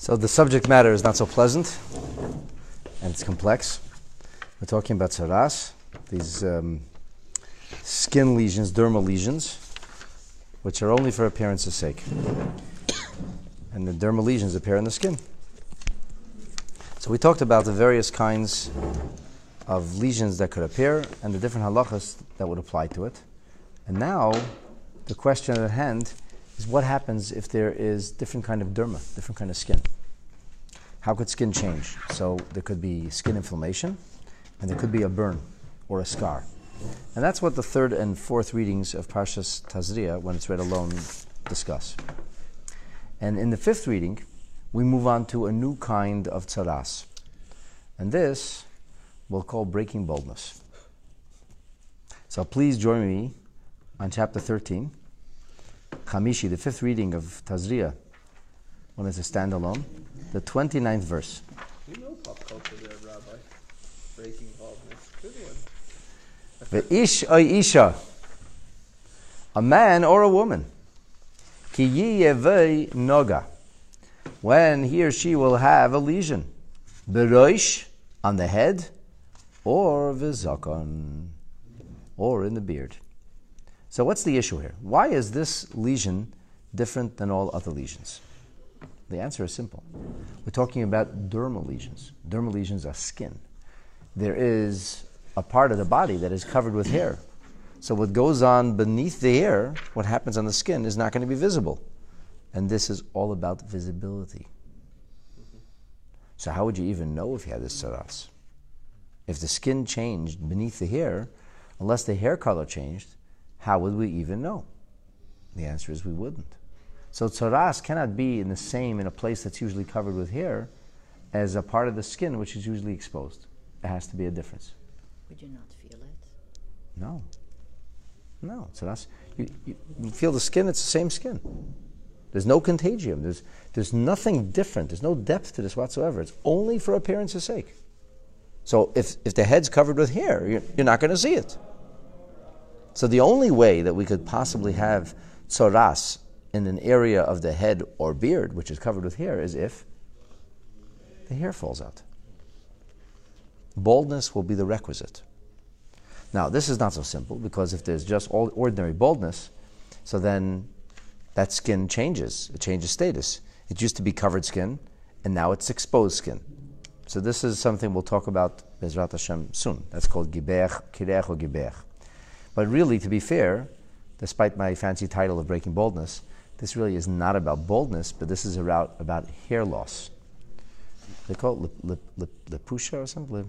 So the subject matter is not so pleasant, and it's complex. We're talking about tzaras, these skin lesions, dermal lesions, which are only for appearance's sake. And the dermal lesions appear in the skin. So we talked about the various kinds of lesions that could appear and the different halachas that would apply to it. And now the question at hand is what happens if there is different kind of derma, different kind of skin. How could skin change? So there could be skin inflammation, and there could be a burn or a scar. And that's what the third and fourth readings of Parshas Tazria, when it's read alone, discuss. And in the fifth reading, we move on to a new kind of tzaras. And this we'll call breaking boldness. So please join me on chapter 13, Chamishi, the fifth reading of Tazria, when it's a standalone, the 29th verse. You know pop culture there, Rabbi. Breaking boldness. Good one. Ve'ish oy isha, a man or a woman, ki yiyevei noga, when he or she will have a lesion, beroish, on the head, or v'zakon, or in the beard. So what's the issue here? Why is this lesion different than all other lesions? The answer is simple. We're talking about dermal lesions. Dermal lesions are skin. There is a part of the body that is covered with hair. So what goes on beneath the hair, what happens on the skin, is not going to be visible. And this is all about visibility. So how would you even know if you had this tzaras? If the skin changed beneath the hair, unless the hair color changed, how would we even know? The answer is we wouldn't. So tzaras cannot be in a place that's usually covered with hair as a part of the skin which is usually exposed. There has to be a difference. Would you not feel it? No. Tzaras, you feel the skin, it's the same skin. There's no contagium. There's nothing different. There's no depth to this whatsoever. It's only for appearance's sake. So if the head's covered with hair, you're not going to see it. So the only way that we could possibly have tzaras in an area of the head or beard, which is covered with hair, is if the hair falls out. Baldness will be the requisite. Now, this is not so simple, because if there's just ordinary baldness, so then that skin changes. It changes status. It used to be covered skin, and now it's exposed skin. So this is something we'll talk about Bezrat Hashem soon. That's called Gibeach, Kirech or Gibeach. But really, to be fair, despite my fancy title of Breaking Boldness, this really is not about boldness, but this is about hair loss. They call it lepusha or something.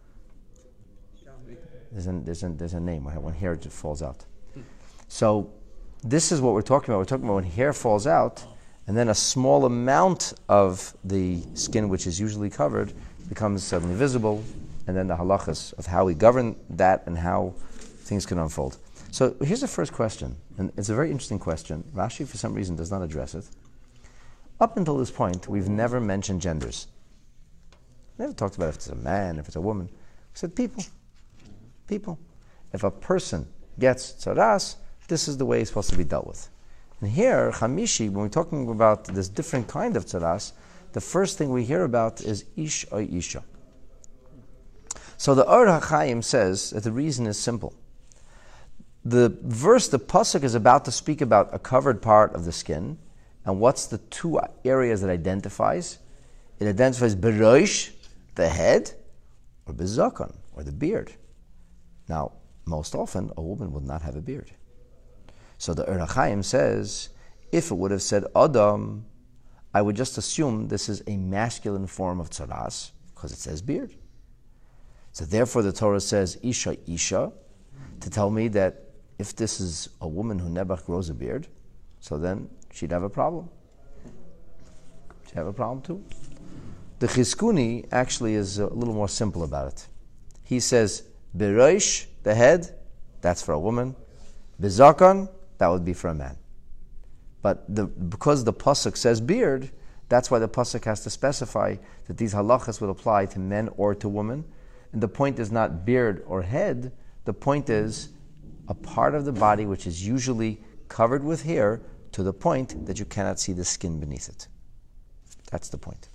There's a name when hair just falls out. So this is what we're talking about. We're talking about when hair falls out, and then a small amount of the skin, which is usually covered, becomes suddenly visible, and then the halachas of how we govern that and how things can unfold. So here's the first question, and it's a very interesting question. Rashi, for some reason, does not address it. Up until this point, we've never mentioned genders. Never talked about if it's a man, if it's a woman. We said people. People. If a person gets tzaras, this is the way it's supposed to be dealt with. And here, Chamishi, when we're talking about this different kind of tzaras, the first thing we hear about is ish or isha. So the Or HaChaim says that the reason is simple. The verse, the pasuk, is about to speak about a covered part of the skin, and what's the two areas it identifies? It identifies beroish, the head, or bezakon, or the beard. Now, most often, a woman would not have a beard. So the Or HaChaim says, if it would have said Adam, I would just assume this is a masculine form of tzaras, because it says beard. So therefore the Torah says Isha, to tell me that if this is a woman who never grows a beard, so then she'd have a problem. She'd have a problem too. The Chizkuni actually is a little more simple about it. He says, Beroish, the head, that's for a woman. Bezakon, that would be for a man. But because the pasuk says beard, that's why the pasuk has to specify that these halachas would apply to men or to women. And the point is not beard or head. The point is a part of the body which is usually covered with hair to the point that you cannot see the skin beneath it. That's the point.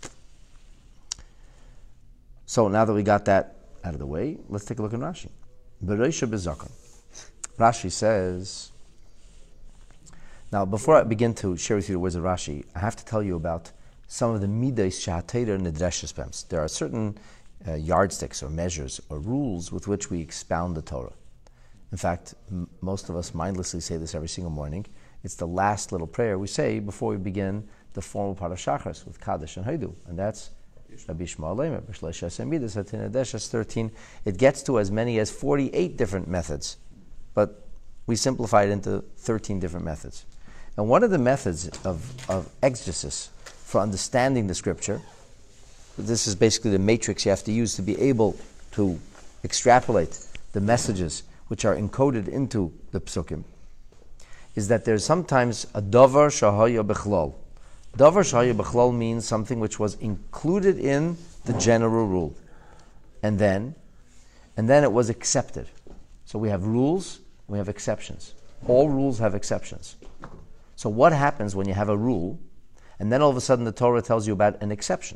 So now that we got that out of the way, let's take a look at Rashi. Bereisha bezakon. Rashi says, now before I begin to share with you the words of Rashi, I have to tell you about some of the midas shahatera nidreshes bems. There are certain yardsticks or measures or rules with which we expound the Torah. In fact, most of us mindlessly say this every single morning. It's the last little prayer we say before we begin the formal part of Shachris with Kaddish and Haidu, and that's Rabbi Shmuel Leimer, B'Shleish Hashem Midas, Hatin Adeshes 13. It gets to as many as 48 different methods, but we simplify it into 13 different methods. And one of the methods of exegesis for understanding the scripture, this is basically the matrix you have to use to be able to extrapolate the messages which are encoded into the psukim, is that there's sometimes a davar shahaya bechlal. Davar shahaya bechlal means something which was included in the general rule, and then it was accepted. So we have rules, we have exceptions. All rules have exceptions. So what happens when you have a rule, and then all of a sudden the Torah tells you about an exception?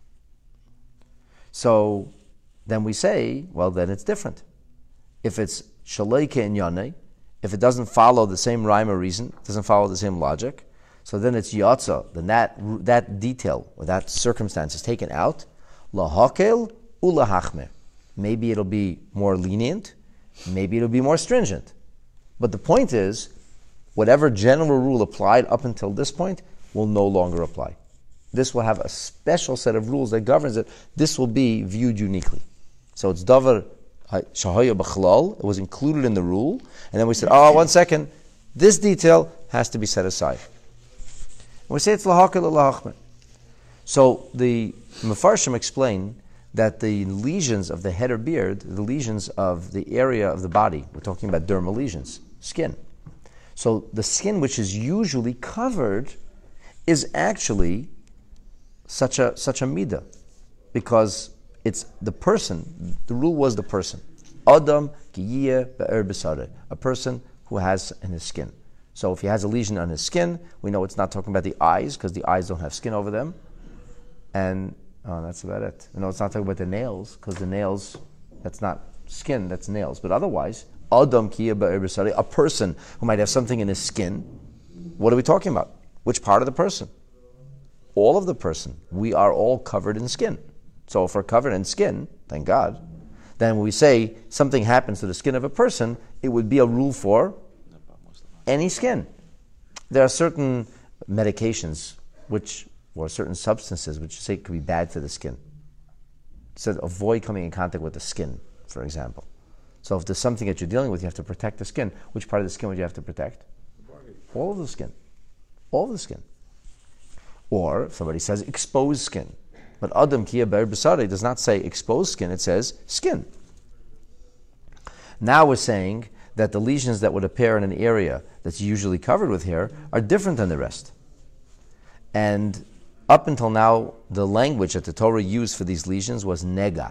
So then we say, well, then it's different. If it's shaleike in yane, if it doesn't follow the same rhyme or reason, doesn't follow the same logic, so then it's yatsa, then that detail or that circumstance is taken out. Lahakel ulahachmer. Maybe it'll be more lenient, maybe it'll be more stringent. But the point is, whatever general rule applied up until this point will no longer apply. This will have a special set of rules that governs it. This will be viewed uniquely. So it's davar shahaya b'chlal. It was included in the rule, and then we said, "Oh, 1 second, this detail has to be set aside." And we say it's lahakel lahachmer. So the Mefarshim explain that the lesions of the head or beard, the lesions of the area of the body, we're talking about dermal lesions, skin. So the skin which is usually covered is actually such a midah, because it's the person. The rule was the person. Adam kiyeh be'er b'sareh, a person who has in his skin. So if he has a lesion on his skin, we know it's not talking about the eyes, because the eyes don't have skin over them. And that's about it. No, it's not talking about the nails, because the nails, that's not skin, that's nails. But otherwise, Adam kiyeh be'er b'sareh, a person who might have something in his skin. What are we talking about? Which part of the person? All of the person. We are all covered in skin. So if we're covered in skin, thank God, then when we say something happens to the skin of a person, it would be a rule for any skin. There are certain medications or certain substances which you say could be bad for the skin. So avoid coming in contact with the skin, for example. So if there's something that you're dealing with, you have to protect the skin. Which part of the skin would you have to protect? All of the skin. All of the skin. Or if somebody says exposed skin. But Adam kiyeh be'er b'sareh does not say exposed skin, it says skin. Now we're saying that the lesions that would appear in an area that's usually covered with hair are different than the rest. And up until now, the language that the Torah used for these lesions was nega.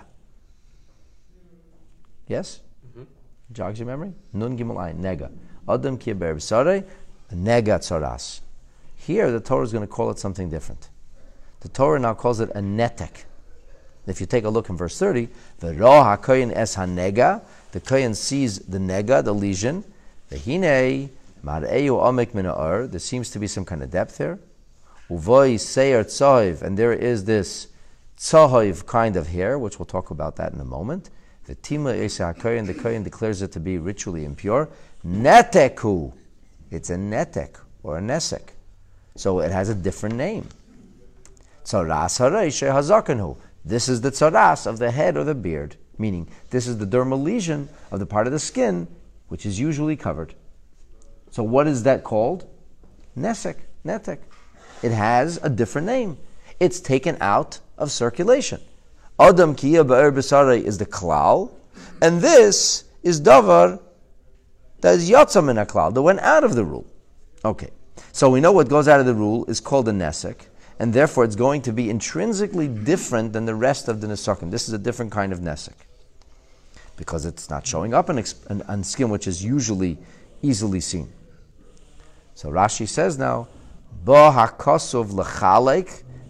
Yes? Mm-hmm. Jogs your memory? Nun gimel ayin, nega. Adam kiyeh be'er b'sareh, nega tzaras. Here, the Torah is going to call it something different. The Torah now calls it a netek. If you take a look in verse 30, V'ro ha'koyin es ha'nega, the koyin sees the nega, the lesion. V'hinei mar'eyu omek min ha'or, there seems to be some kind of depth here. Uvoi seir tzohiv, and there is this tzohiv kind of hair, which we'll talk about that in a moment. V'tima es ha'koyin, the koyin declares it to be ritually impure. Neteku, it's a netek or a nesek. So it has a different name. Tzaras hareishe hazakanu. This is the tzaras of the head or the beard, meaning this is the dermal lesion of the part of the skin which is usually covered. So what is that called? Nesek, netek. It has a different name. It's taken out of circulation. Adam kiyeh be'er b'sareh is the klal, and this is davar that is yatsa min haklal, that went out of the rule. Okay. So we know what goes out of the rule is called a nesek, and therefore it's going to be intrinsically different than the rest of the nesakim. This is a different kind of nesek, because it's not showing up on skin which is usually easily seen. So Rashi says now, Bo hakosov lechalek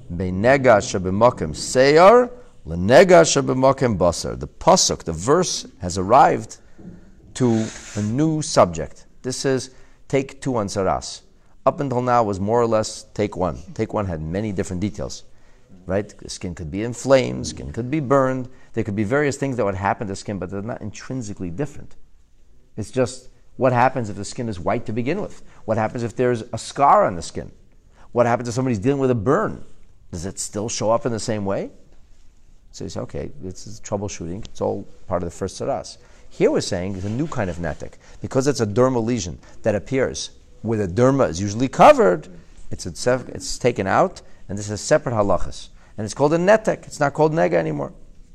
Beinega shebemokem seyar lenega shebemokem basar. The pasuk, the verse, has arrived to a new subject. This is take 2 on Saras. Up until now was more or less take 1. Take 1 had many different details, right? The skin could be inflamed, skin could be burned. There could be various things that would happen to skin, but they're not intrinsically different. It's just what happens if the skin is white to begin with? What happens if there's a scar on the skin? What happens if somebody's dealing with a burn? Does it still show up in the same way? So you say, okay, this is troubleshooting. It's all part of the first Saras. Here we're saying it's a new kind of netek. Because it's a dermal lesion that appears where the derma is usually covered, it's taken out, and this is separate halachas. And it's called a netek. It's not called nega anymore.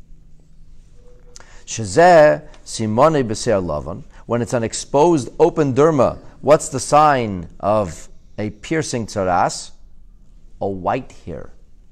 Shezeh simone b'seir lavan. When it's an exposed, open derma, what's the sign of a piercing tzaras? A white hair.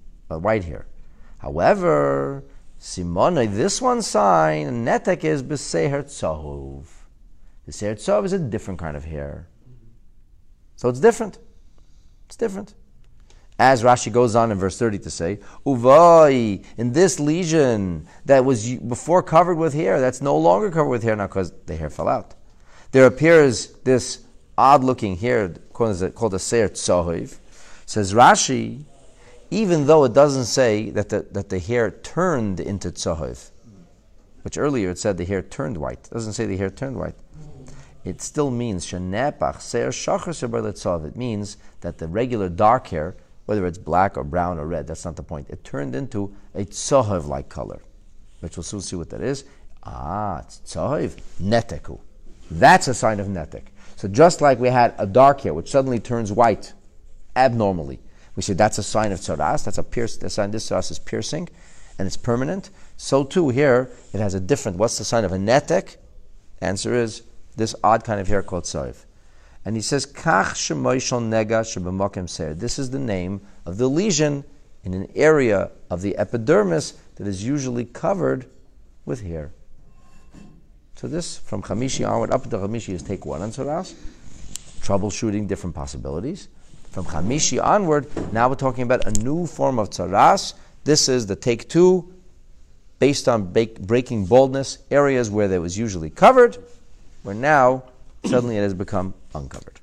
However, simone, this one sign, netek is b'seir tzahov. B'seir tzahov is a different kind of hair. So it's different. It's different. As Rashi goes on in verse 30 to say, Uvai, in this lesion that was before covered with hair, that's no longer covered with hair now because the hair fell out. There appears this odd-looking hair called a seir tzohiv. Says Rashi, even though it doesn't say that the hair turned into tzohiv, which earlier it said the hair turned white. It doesn't say the hair turned white. It still means shenepach seir shachar seber letzov. It means that the regular dark hair, whether it's black or brown or red, that's not the point. It turned into a tzohiv-like color, which we'll soon see what that is. It's tzohiv, neteku. That's a sign of netek. So just like we had a dark hair, which suddenly turns white abnormally, we say that's a sign of tzaras, that's a sign this tzaras is piercing, and it's permanent. So too here, it has a different, what's the sign of a netek? Answer is this odd kind of hair called tzohiv. And he says, Kach shemoishon nega shebemokem seir. This is the name of the lesion in an area of the epidermis that is usually covered with hair. So this, from Chamishi onward, up until Chamishi is take 1 on Tzaras, troubleshooting different possibilities. From Chamishi onward, now we're talking about a new form of Tzaras. This is the take 2, based on breaking baldness, areas where there was usually covered, where now suddenly it has become uncovered.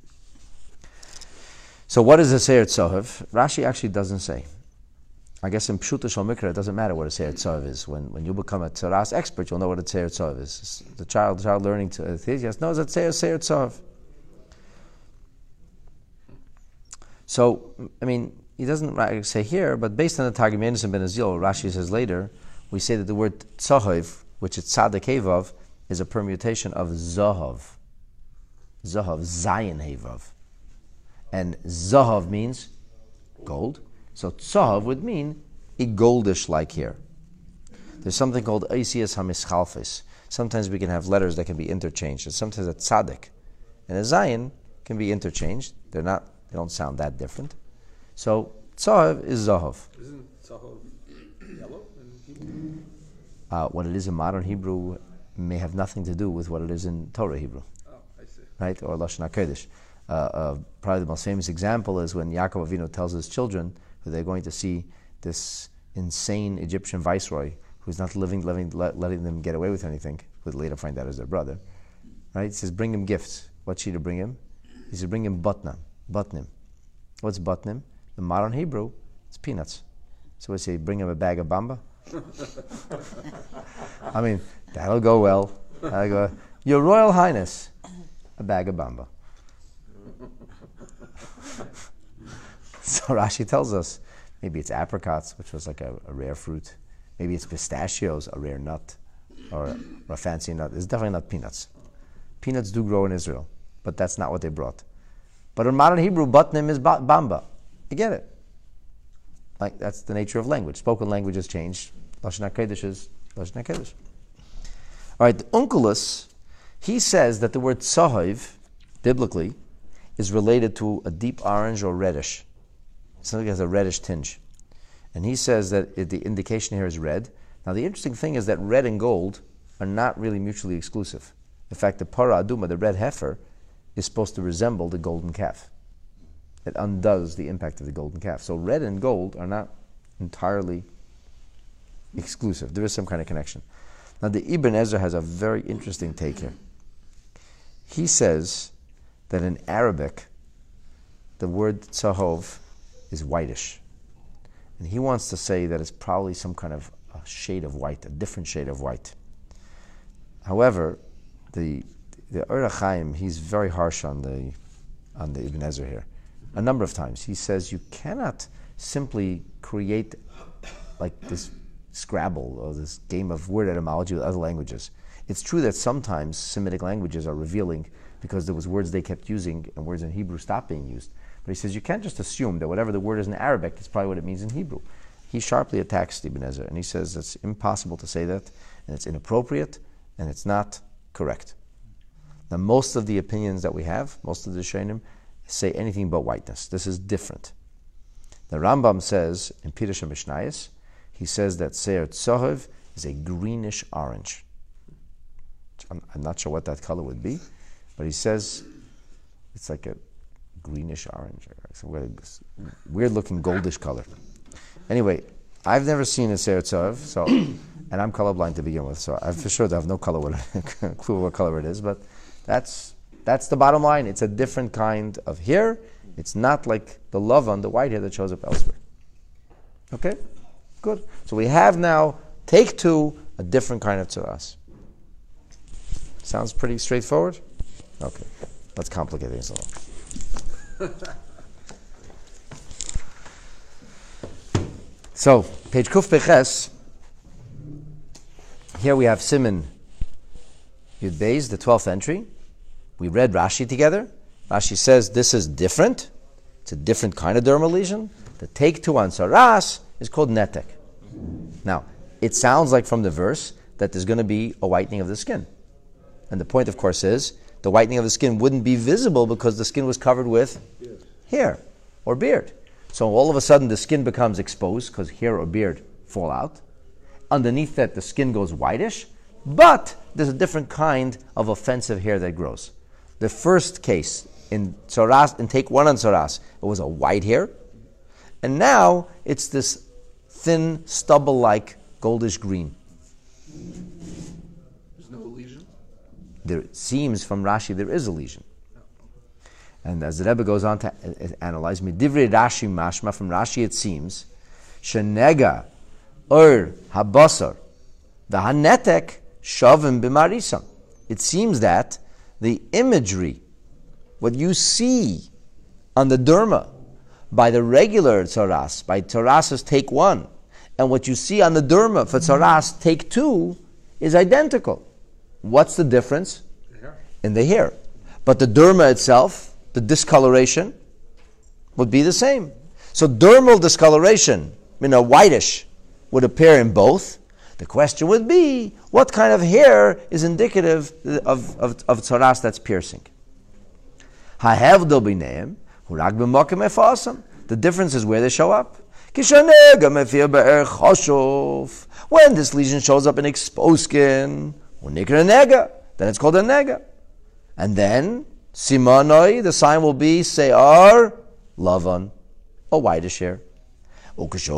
So what is a seir tzohiv? Rashi actually doesn't say. I guess in Pshuta Shal Mikra, it doesn't matter what a seir tzohiv is. When you become a tzaras expert, you'll know what a seir tzohiv is. The child learning to yes, knows that seir tzohiv. So, I mean, he doesn't say here, but based on the Targum Yenis and Ben Azil, Rashi says later, we say that the word tzohiv, which is tzaddik hevav, is a permutation of zahav. Zahav, Zayin Hevav. And Zahav means gold. So Tzahav would mean a goldish-like hair. There's something called Eisias HaMischalfis. Sometimes we can have letters that can be interchanged. And sometimes a Tzaddik and a Zayin can be interchanged. They don't sound that different. So Tzahav is Zahav. Isn't Tzahav yellow in Hebrew? What it is in modern Hebrew may have nothing to do with what it is in Torah Hebrew. Right, or Lashon HaKodesh. Probably the most famous example is when Yaakov Avinu tells his children that they're going to see this insane Egyptian viceroy who's not letting them get away with anything, who later find out is their brother. Right? He says, bring him gifts. What's she to bring him? He says, bring him butnim. What's butnim? In modern Hebrew, it's peanuts. So we say, bring him a bag of bamba. I mean, that'll go well. Your Royal Highness, a bag of bamba. So Rashi tells us, maybe it's apricots, which was like a rare fruit. Maybe it's pistachios, a rare nut, or a fancy nut. It's definitely not peanuts. Peanuts do grow in Israel, but that's not what they brought. But in modern Hebrew, batnim is bamba. You get it? Like, that's the nature of language. Spoken language has changed. Lashon HaKodesh is Lashon HaKodesh. All right, the Onkelos, he says that the word tzohiv, biblically, is related to a deep orange or reddish. Something that has a reddish tinge. And he says that the indication here is red. Now the interesting thing is that red and gold are not really mutually exclusive. In fact, the para aduma, the red heifer, is supposed to resemble the golden calf. it undoes the impact of the golden calf. So red and gold are not entirely exclusive. There is some kind of connection. Now the Ibn Ezra has a very interesting take here. He says that in Arabic, the word tzahov is whitish. And he wants to say that it's probably some kind of a shade of white, a different shade of white. However, the Or HaChaim, he's very harsh on the Ibn Ezra here. A number of times. He says you cannot simply create like this Scrabble or this game of word etymology with other languages. It's true that sometimes Semitic languages are revealing because there was words they kept using and words in Hebrew stopped being used. But he says you can't just assume that whatever the word is in Arabic, that's probably what it means in Hebrew. He sharply attacks Ibn Ezra and he says it's impossible to say that and it's inappropriate and it's not correct. Now most of the opinions that we have, most of the Shainim, say anything but whiteness. This is different. The Rambam says in Pirush HaMishnayos, he says that Seir Tzohev is a greenish orange. I'm not sure what that color would be, but he says it's like a greenish orange, some weird looking goldish color. Anyway, I've never seen a Seir Tzohev, so, and I'm colorblind to begin with, so I for sure have no clue what color it is, but that's the bottom line. It's a different kind of hair. It's not like the lavan, the white hair that shows up elsewhere. Okay? Good. So we have now, take two, a different kind of tzaras. Sounds pretty straightforward? Okay. Let's complicate things a little. So, page Kuf Peches. Here we have Siman Yud Beis, the 12th entry. We read Rashi together. Rashi says this is different. It's a different kind of dermal lesion. The take two on tzaras is called netek. Now, it sounds like from the verse that there's going to be a whitening of the skin. And the point, of course, is the whitening of the skin wouldn't be visible because the skin was covered with hair or beard. So all of a sudden the skin becomes exposed because hair or beard fall out. Underneath that the skin goes whitish, but there's a different kind of offensive hair that grows. The first case in tzaras, in take one on tzaras, it was a white hair. And now it's this thin, stubble-like goldish green. There's no lesion? There seems from Rashi there is a lesion. And as the Rebbe goes on to analyze, Midivri Rashi mashma, from Rashi it seems, Shenega ur habasar, the hanetek shavim b'marisam. It seems that the imagery, what you see on the derma, by the regular tzaras, by tzaras's take one, and what you see on the derma for tzaras take two, is identical. What's the difference? In the hair. But the derma itself, the discoloration, would be the same. So dermal discoloration, whitish, would appear in both. The question would be, what kind of hair is indicative of tzaras that's piercing? The difference is where they show up. When this lesion shows up in exposed skin, then it's called a nega. And then, simanoi, the sign will be se'ar lavan, a whitish hair. When it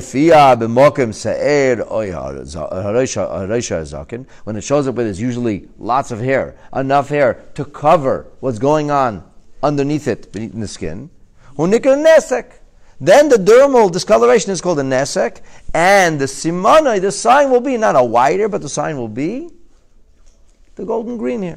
shows up where there's usually lots of hair, enough hair to cover what's going on underneath it, beneath the skin, then the dermal discoloration is called a nesek, and the simanai, the sign will be not a white hair, but the sign will be the golden green hair.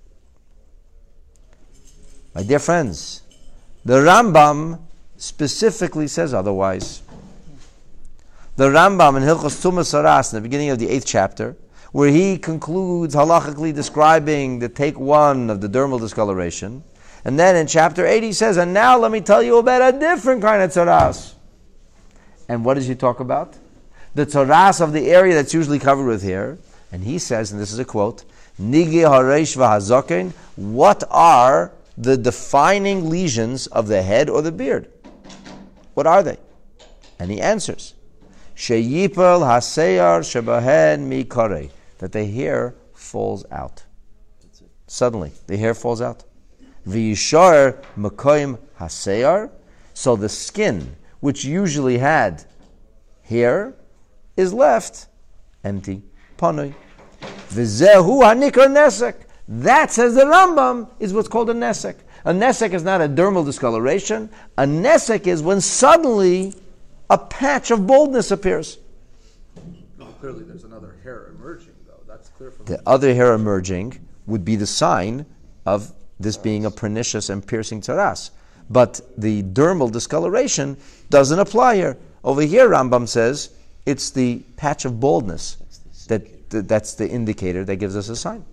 My dear friends, the Rambam specifically says otherwise. The Rambam in Hilchos Tumas Saras, in the beginning of the 8th chapter, where he concludes halachically describing the take one of the dermal discoloration, and then in chapter 8 he says, and now let me tell you about a different kind of tzaras. And what does he talk about? The tzaras of the area that's usually covered with hair. And he says, and this is a quote, Nigi hareish v'hazaken, what are the defining lesions of the head or the beard? What are they? And he answers, Sheyipel haseyar shebahen mikare, that the hair falls out. Suddenly, the hair falls out. V'yishar makoim haseyar, So the skin, which usually had hair, is left empty. Panoi. V'zehu hanikar nesek. That, says the Rambam, is what's called a nesek. A nesek is not a dermal discoloration. A nesek is when suddenly a patch of baldness appears. Clearly, there's another hair emerging, though. That's clear from The other hair emerging would be the sign of this being a pernicious and piercing tzaras. But the dermal discoloration doesn't apply here. Over here, Rambam says, it's the patch of baldness that's the indicator that gives us a sign.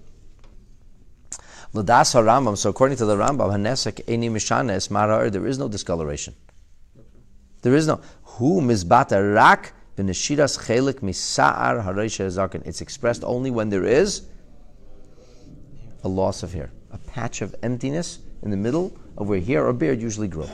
L'das Rambam. So according to the Rambam, hanesek eni mishana es marar. There is no discoloration. There is no hu mizbata rak v'neshiras chelik misa'ar hareisha zaken. It's expressed only when there is a loss of hair, a patch of emptiness in the middle of where hair or beard usually grow.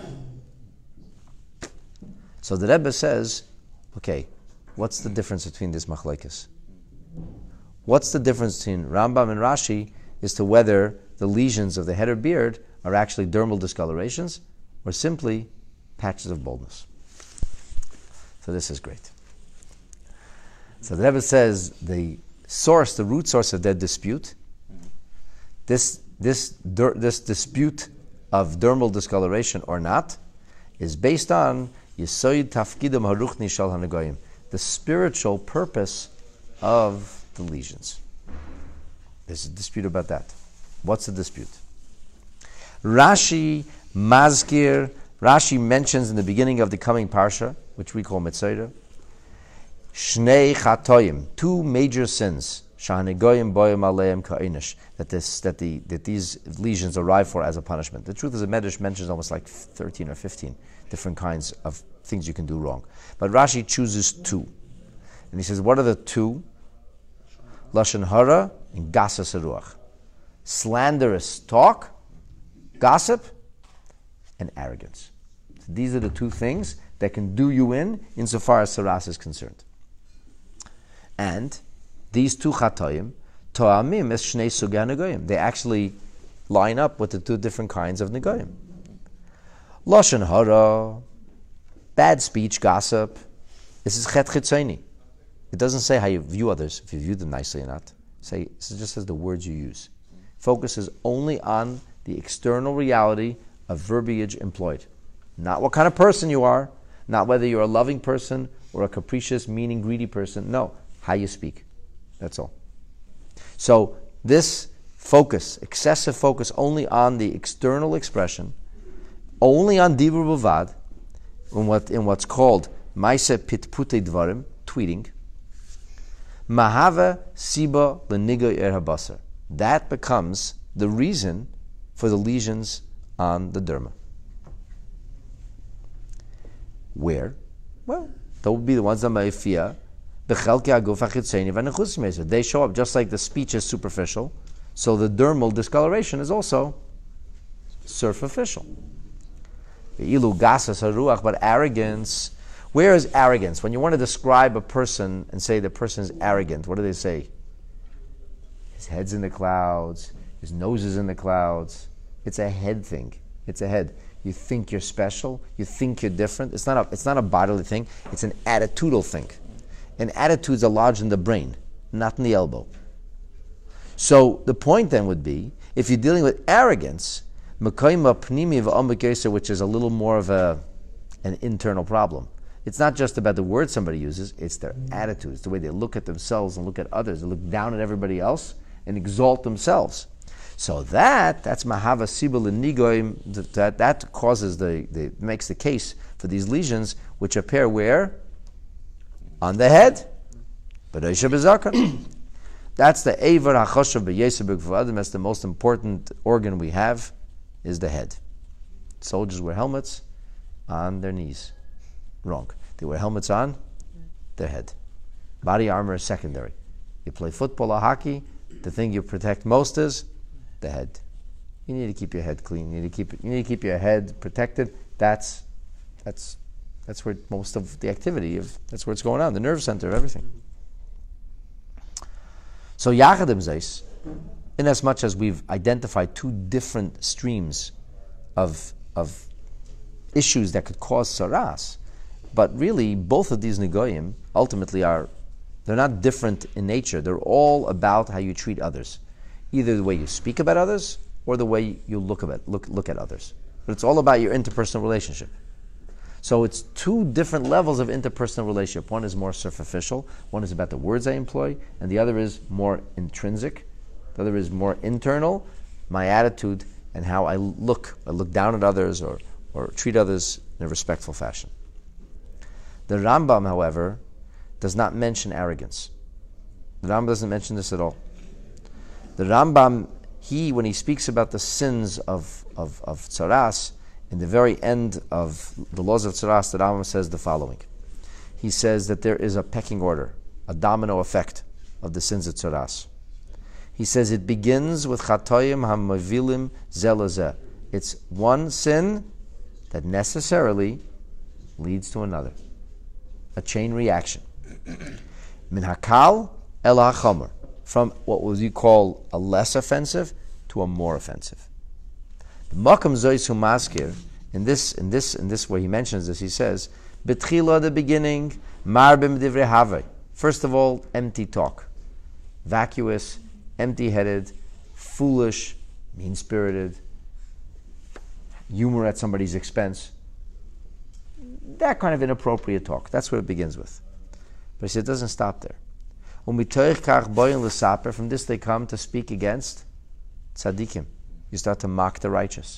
So the Rebbe says, okay, what's the difference between this machlekes? What's the difference between Rambam and Rashi as to whether the lesions of the head or beard are actually dermal discolorations or simply patches of baldness? So this is great. So the Rebbe says the root source of their dispute, this dispute of dermal discoloration or not, is based on Yesoid Tafkidim Haruchni Shal Hanagoyim, the spiritual purpose of the lesions. There's a dispute about that. What's the dispute? Rashi mentions in the beginning of the coming parsha, which we call Metzora, Shnei Chatoyim, two major sins, Shahanigoyim Boyim Aleim Ka'inish, that these lesions arrive for as a punishment. The truth is, the Medrash mentions almost like 13 or 15 different kinds of things you can do wrong. But Rashi chooses two. And he says, what are the two? Lashon hara and gasas haruach. Slanderous talk, gossip, and arrogance. So these are the two things that can do you in insofar as saras is concerned. And these two chatoim, to'amim es shnei sugei negoyim. They actually line up with the two different kinds of negoyim. Lashon hara, bad speech, gossip. This is chet chitzoni. It doesn't say how you view others, if you view them nicely or not. It just says the words you use. Focuses only on the external reality of verbiage employed. Not what kind of person you are, not whether you're a loving person or a capricious, meaning, greedy person. No, how you speak. That's all. So this focus, excessive focus only on the external expression, only on dibur b'vad, in what's called maise pitputei dvarim, tweeting, mahava siba lenigoy er habasar. That becomes the reason for the lesions on the derma. Where? Well, that would be the ones that ma'ifia bechelke haguf hachitzoni v'nechus meser. They show up just like the speech is superficial, so the dermal discoloration is also superficial. Ilu gasas haruach, but arrogance. Where is arrogance? When you want to describe a person and say the person is arrogant, what do they say? His head's in the clouds, his nose is in the clouds. It's a head thing. It's a head. You think you're special. You think you're different. It's not a bodily thing. It's an attitudinal thing. And attitudes are lodged in the brain, not in the elbow. So the point then would be, if you're dealing with arrogance, which is a little more of an internal problem. It's not just about the words somebody uses, it's their attitudes, the way they look at themselves and look at others. They look down at everybody else and exalt themselves. So that's mahava sibul nigoim. That causes makes the case for these lesions, which appear where? On the head. That's the Eivar HaChoshev B'Yesabuk V'Adam. That's the most important organ we have, is the head. Soldiers wear helmets on their knees. Wrong. They wear helmets on their head. Body armor is secondary. You play football or hockey, the thing you protect most is the head. You need to keep your head clean. You need to keep your head protected. That's where most of the activity that's where it's going on, the nerve center of everything. So Yachadim Zeis, in as much as we've identified two different streams of issues that could cause saras. But really, both of these negoyim ultimately they're not different in nature. They're all about how you treat others. Either the way you speak about others or the way you look at others. But it's all about your interpersonal relationship. So it's two different levels of interpersonal relationship. One is more superficial, one is about the words I employ, and the other is more intrinsic. The other is more internal, my attitude and how I look. I look down at others or treat others in a respectful fashion. The Rambam, however, does not mention arrogance. The Rambam doesn't mention this at all. The Rambam, when he speaks about the sins of tzaras, in the very end of the laws of tzaras, the Rambam says the following. He says that there is a pecking order, a domino effect of the sins of tzaras. He says it begins with chatoyim hamavilim zelazeh. It's one sin that necessarily leads to another. A chain reaction. Min hakal el hachomer. From what would you call a less offensive to a more offensive. The Makam Zoysu Maskir, in this way he mentions this, he says, Betchila, the beginning, marbim divrei havei. First of all, empty talk. Vacuous, empty-headed, foolish, mean-spirited, humor at somebody's expense. That kind of inappropriate talk. That's what it begins with. But he said it doesn't stop there. From this they come to speak against tzaddikim. You start to mock the righteous.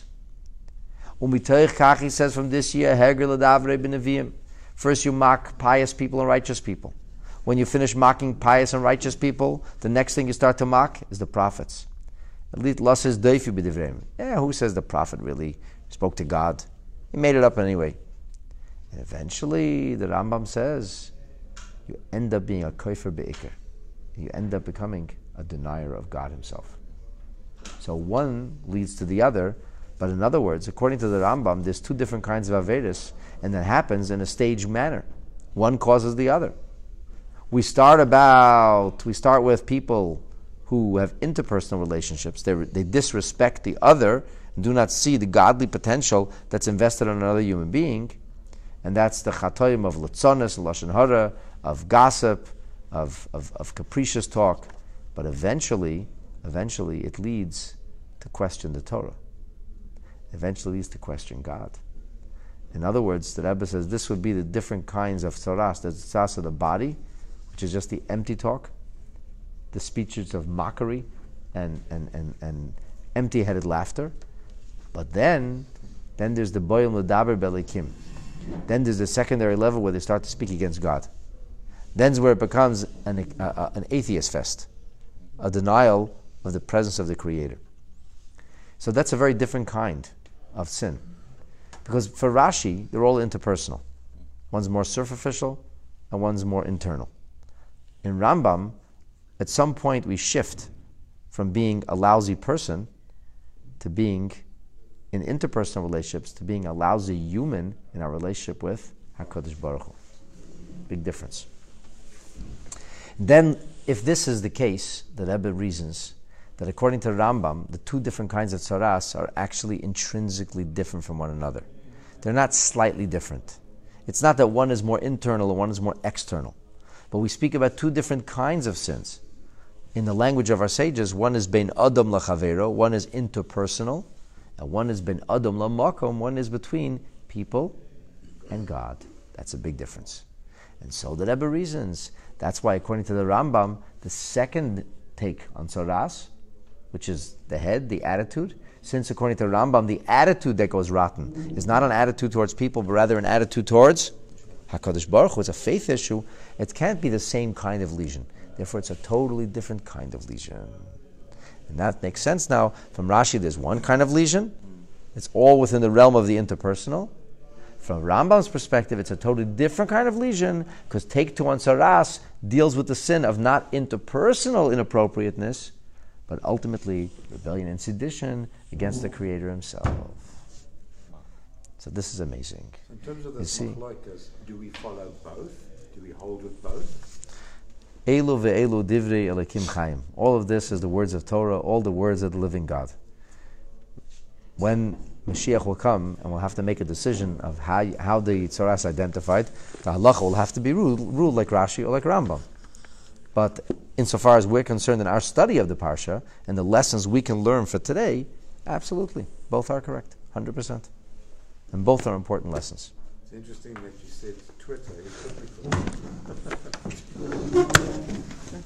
He says from this year, first you mock pious people and righteous people. When you finish mocking pious and righteous people, the next thing you start to mock is the prophets. Who says the prophet really spoke to God? He made it up anyway. And eventually, the Rambam says, you end up being a kofer be'ikr. You end up becoming a denier of God himself. So one leads to the other, but in other words, according to the Rambam, there's two different kinds of Averis, and that happens in a staged manner. One causes the other. We start with people who have interpersonal relationships. They disrespect the other and do not see the godly potential that's invested in another human being. And that's the chatoim of latzonis, lashon hara, of gossip, of capricious talk. But eventually it leads to question the Torah. Eventually leads to question God. In other words, the Rebbe says this would be the different kinds of tzaras. There's tzaras of the body, which is just the empty talk, the speeches of mockery and empty-headed laughter. But then there's the boyim l'daber belikim. Then there's the secondary level where they start to speak against God. Then's where it becomes an atheist fest, a denial of the presence of the Creator. So that's a very different kind of sin. Because for Rashi, they're all interpersonal. One's more superficial and one's more internal. In Rambam, at some point we shift from being a lousy person to being in interpersonal relationships, to being a lousy human in our relationship with HaKadosh Baruch Hu. Big difference. Then, if this is the case, the Rebbe reasons that according to Rambam, the two different kinds of tzaras are actually intrinsically different from one another. They're not slightly different. It's not that one is more internal and one is more external. But we speak about two different kinds of sins. In the language of our sages, one is bein adam lachavero, one is interpersonal, and one is bein adam lamakom, one is between people and God. That's a big difference. And so the Rebbe reasons. That's why, according to the Rambam, the second take on tzaras, which is the head, the attitude, since according to Rambam, the attitude that goes rotten is not an attitude towards people, but rather an attitude towards HaKadosh Baruch Hu. It's a faith issue. It can't be the same kind of lesion. Therefore, it's a totally different kind of lesion. And that makes sense now. From Rashi, there's one kind of lesion. It's all within the realm of the interpersonal. From Rambam's perspective, it's a totally different kind of lesion, because take two on tzaras deals with the sin of not interpersonal inappropriateness, but ultimately rebellion and sedition against the Creator Himself. So this is amazing. So in terms of the machlokes, do we follow both? Do we hold with both? Elu ve'elu divrei Elokim Chaim. All of this is the words of Torah, all the words of the living God. When Mashiach will come and we'll have to make a decision of how the Yitzhar is identified. The halacha will have to be ruled like Rashi or like Rambam. But insofar as we're concerned in our study of the Parsha and the lessons we can learn for today, absolutely. Both are correct, 100%. And both are important lessons. It's interesting that you said Twitter is biblical.